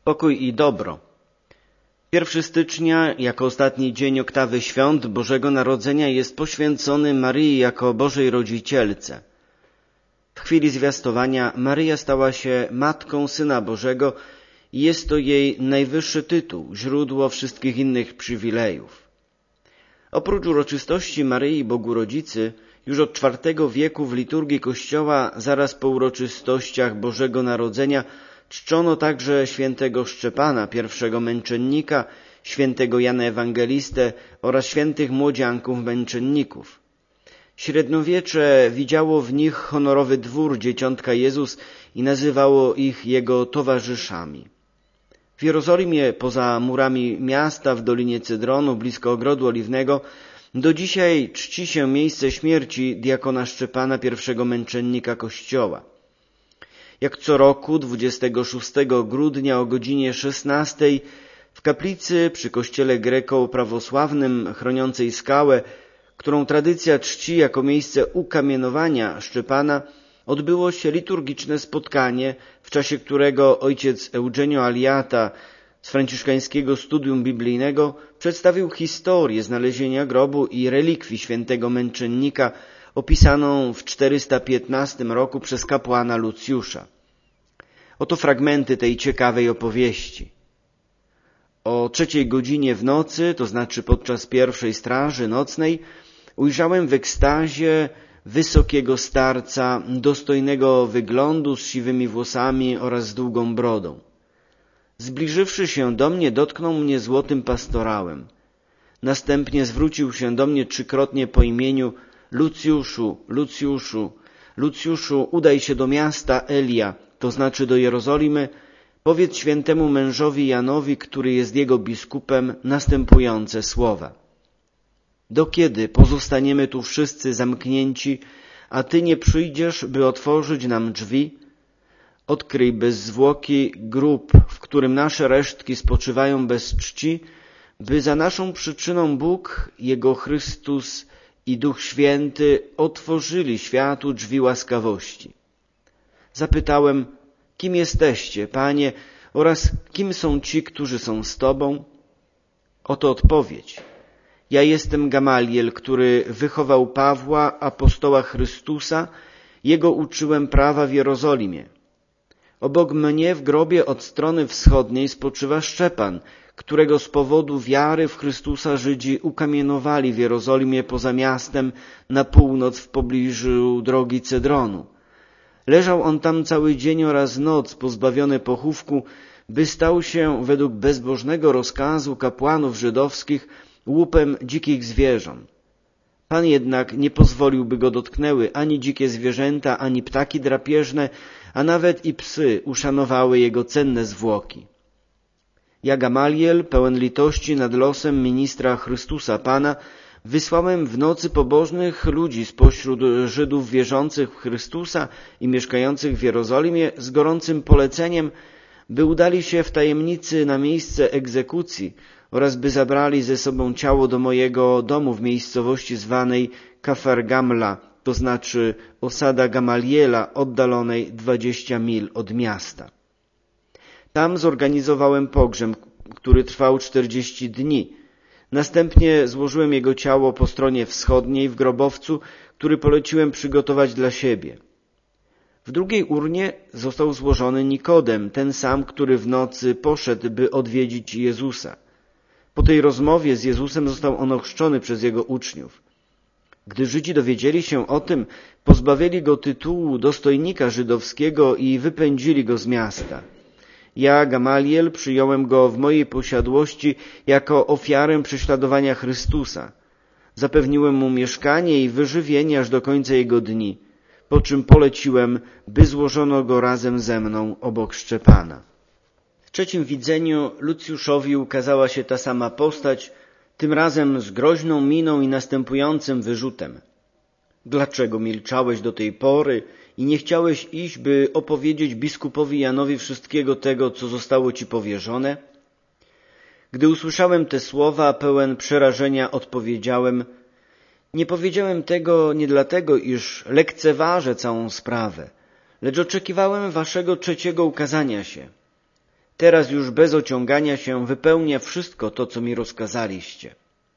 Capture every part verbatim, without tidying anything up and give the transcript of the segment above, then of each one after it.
Pokój i dobro. pierwszego stycznia, jako ostatni dzień oktawy świąt Bożego Narodzenia, jest poświęcony Maryi jako Bożej Rodzicielce. W chwili zwiastowania Maryja stała się Matką Syna Bożego i jest to jej najwyższy tytuł, źródło wszystkich innych przywilejów. Oprócz uroczystości Maryi Bogu Rodzicy, już od czwartego wieku w liturgii Kościoła, zaraz po uroczystościach Bożego Narodzenia, czczono także świętego Szczepana, pierwszego męczennika, świętego Jana Ewangelistę oraz świętych młodzianków męczenników. Średniowiecze widziało w nich honorowy dwór Dzieciątka Jezus i nazywało ich jego towarzyszami. W Jerozolimie, poza murami miasta, w Dolinie Cydronu, blisko Ogrodu Oliwnego, do dzisiaj czci się miejsce śmierci diakona Szczepana, pierwszego męczennika Kościoła. Jak co roku, dwudziestego szóstego grudnia o godzinie szesnastej w kaplicy przy kościele greko-prawosławnym chroniącej skałę, którą tradycja czci jako miejsce ukamienowania Szczepana, odbyło się liturgiczne spotkanie, w czasie którego ojciec Eugenio Aliata z franciszkańskiego studium biblijnego przedstawił historię znalezienia grobu i relikwii świętego męczennika opisaną w czterysta piętnastym roku przez kapłana Lucjusza. Oto fragmenty tej ciekawej opowieści. O trzeciej godzinie w nocy, to znaczy podczas pierwszej straży nocnej, ujrzałem w ekstazie wysokiego starca, dostojnego wyglądu, z siwymi włosami oraz z długą brodą. Zbliżywszy się do mnie, dotknął mnie złotym pastorałem. Następnie zwrócił się do mnie trzykrotnie po imieniu: Lucjuszu, Lucjuszu, Lucjuszu, udaj się do miasta Elia, to znaczy do Jerozolimy, powiedz świętemu mężowi Janowi, który jest jego biskupem, następujące słowa. Do kiedy pozostaniemy tu wszyscy zamknięci, a Ty nie przyjdziesz, by otworzyć nam drzwi? Odkryj bez zwłoki grób, w którym nasze resztki spoczywają bez czci, by za naszą przyczyną Bóg, Jego Chrystus i Duch Święty otworzyli światu drzwi łaskawości. Zapytałem: kim jesteście, Panie, oraz kim są ci, którzy są z Tobą? Oto odpowiedź. Ja jestem Gamaliel, który wychował Pawła, apostoła Chrystusa, jego uczyłem prawa w Jerozolimie. Obok mnie w grobie od strony wschodniej spoczywa Szczepan, którego z powodu wiary w Chrystusa Żydzi ukamienowali w Jerozolimie poza miastem na północ w pobliżu drogi Cedronu. Leżał on tam cały dzień oraz noc, pozbawiony pochówku, by stał się według bezbożnego rozkazu kapłanów żydowskich łupem dzikich zwierząt. Pan jednak nie pozwolił, by go dotknęły ani dzikie zwierzęta, ani ptaki drapieżne, a nawet i psy uszanowały jego cenne zwłoki. Ja, Gamaliel, pełen litości nad losem ministra Chrystusa Pana, wysłałem w nocy pobożnych ludzi spośród Żydów wierzących w Chrystusa i mieszkających w Jerozolimie z gorącym poleceniem, by udali się w tajemnicy na miejsce egzekucji oraz by zabrali ze sobą ciało do mojego domu w miejscowości zwanej Kafar Gamla, to znaczy osada Gamaliela, oddalonej dwadzieścia mil od miasta. Tam zorganizowałem pogrzeb, który trwał czterdzieści dni. Następnie złożyłem jego ciało po stronie wschodniej w grobowcu, który poleciłem przygotować dla siebie. W drugiej urnie został złożony Nikodem, ten sam, który w nocy poszedł, by odwiedzić Jezusa. Po tej rozmowie z Jezusem został on ochrzczony przez jego uczniów. Gdy Żydzi dowiedzieli się o tym, pozbawili go tytułu dostojnika żydowskiego i wypędzili go z miasta. Ja, Gamaliel, przyjąłem go w mojej posiadłości jako ofiarę prześladowania Chrystusa. Zapewniłem mu mieszkanie i wyżywienie aż do końca jego dni, po czym poleciłem, by złożono go razem ze mną obok Szczepana. W trzecim widzeniu Lucjuszowi ukazała się ta sama postać, tym razem z groźną miną i następującym wyrzutem. Dlaczego milczałeś do tej pory i nie chciałeś iść, by opowiedzieć biskupowi Janowi wszystkiego tego, co zostało ci powierzone? Gdy usłyszałem te słowa, pełen przerażenia odpowiedziałem: nie powiedziałem tego nie dlatego, iż lekceważę całą sprawę, lecz oczekiwałem waszego trzeciego ukazania się. Teraz już bez ociągania się wypełnię wszystko to, co mi rozkazaliście.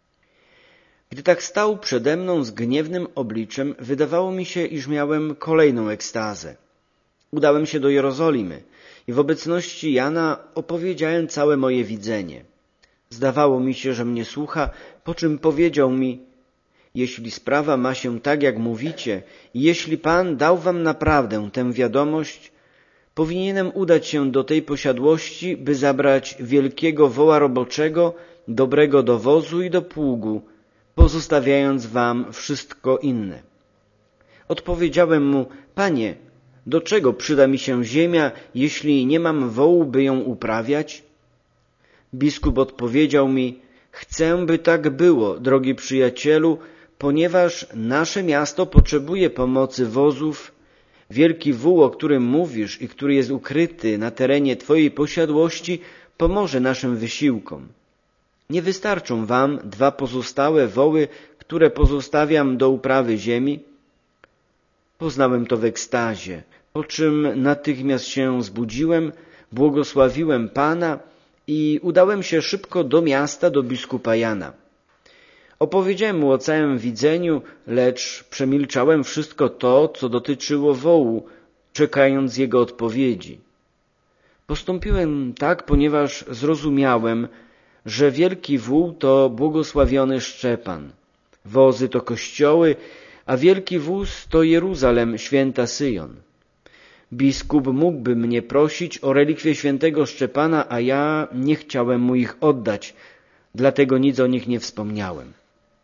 Gdy tak stał przede mną z gniewnym obliczem, wydawało mi się, iż miałem kolejną ekstazę. Udałem się do Jerozolimy i w obecności Jana opowiedziałem całe moje widzenie. Zdawało mi się, że mnie słucha, po czym powiedział mi: jeśli sprawa ma się tak, jak mówicie, i jeśli Pan dał wam naprawdę tę wiadomość, powinienem udać się do tej posiadłości, by zabrać wielkiego woła roboczego, dobrego do wozu i do pługu, pozostawiając wam wszystko inne. Odpowiedziałem mu: Panie, do czego przyda mi się ziemia, jeśli nie mam wołu, by ją uprawiać? Biskup odpowiedział mi: chcę, by tak było, drogi przyjacielu, ponieważ nasze miasto potrzebuje pomocy wozów. Wielki wół, o którym mówisz i który jest ukryty na terenie twojej posiadłości, pomoże naszym wysiłkom. Nie wystarczą wam dwa pozostałe woły, które pozostawiam do uprawy ziemi? Poznałem to w ekstazie, po czym natychmiast się zbudziłem, błogosławiłem Pana i udałem się szybko do miasta, do biskupa Jana. Opowiedziałem mu o całym widzeniu, lecz przemilczałem wszystko to, co dotyczyło wołu, czekając jego odpowiedzi. Postąpiłem tak, ponieważ zrozumiałem, że wielki wół to błogosławiony Szczepan, wozy to kościoły, a wielki wóz to Jeruzalem, święta Syjon. Biskup mógłby mnie prosić o relikwie świętego Szczepana, a ja nie chciałem mu ich oddać, dlatego nic o nich nie wspomniałem.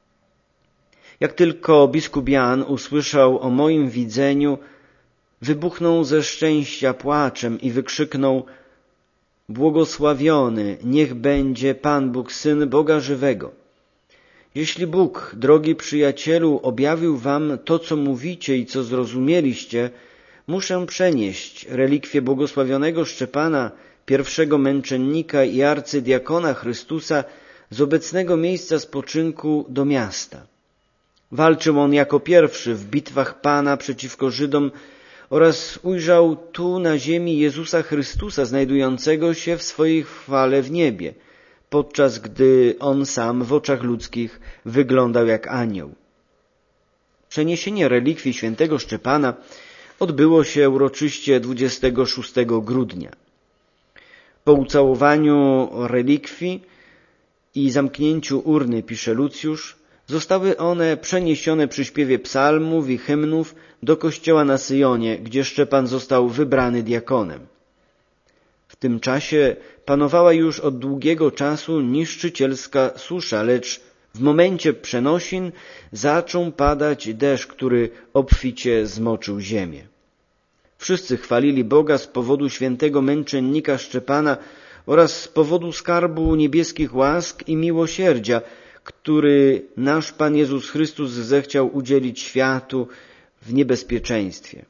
Jak tylko biskup Jan usłyszał o moim widzeniu, wybuchnął ze szczęścia płaczem i wykrzyknął: błogosławiony niech będzie Pan Bóg, Syn Boga żywego. Jeśli Bóg, drogi przyjacielu, objawił wam to, co mówicie i co zrozumieliście, muszę przenieść relikwie błogosławionego Szczepana, pierwszego męczennika i arcydiakona Chrystusa, z obecnego miejsca spoczynku do miasta. Walczył on jako pierwszy w bitwach Pana przeciwko Żydom oraz ujrzał tu na ziemi Jezusa Chrystusa znajdującego się w swojej chwale w niebie, podczas gdy on sam w oczach ludzkich wyglądał jak anioł. Przeniesienie relikwii świętego Szczepana odbyło się uroczyście dwudziestego szóstego grudnia. Po ucałowaniu relikwii i zamknięciu urny, pisze Lucjusz, zostały one przeniesione przy śpiewie psalmów i hymnów do kościoła na Syjonie, gdzie Szczepan został wybrany diakonem. W tym czasie panowała już od długiego czasu niszczycielska susza, lecz w momencie przenosin zaczął padać deszcz, który obficie zmoczył ziemię. Wszyscy chwalili Boga z powodu świętego męczennika Szczepana oraz z powodu skarbu niebieskich łask i miłosierdzia, który nasz Pan Jezus Chrystus zechciał udzielić światu w niebezpieczeństwie.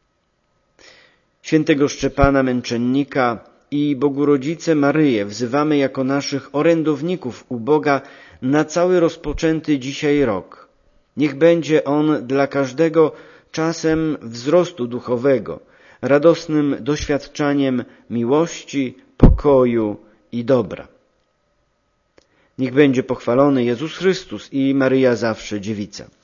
Świętego Szczepana męczennika i Bogu Rodzicę Maryję wzywamy jako naszych orędowników u Boga na cały rozpoczęty dzisiaj rok. Niech będzie on dla każdego czasem wzrostu duchowego, radosnym doświadczaniem miłości, pokoju i dobra. Niech będzie pochwalony Jezus Chrystus i Maryja zawsze Dziewica.